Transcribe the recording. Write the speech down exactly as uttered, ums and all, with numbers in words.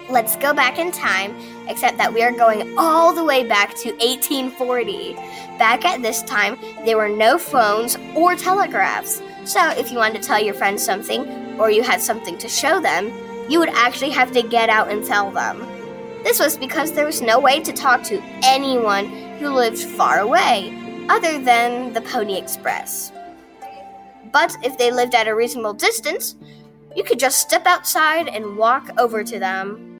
Let's go back in time, except that we are going all the way back to eighteen forty. Back at this time, there were no phones or telegraphs. So if you wanted to tell your friends something, or you had something to show them, you would actually have to get out and tell them. This was because there was no way to talk to anyone who lived far away, other than the Pony Express. But if they lived at a reasonable distance, you could just step outside and walk over to them.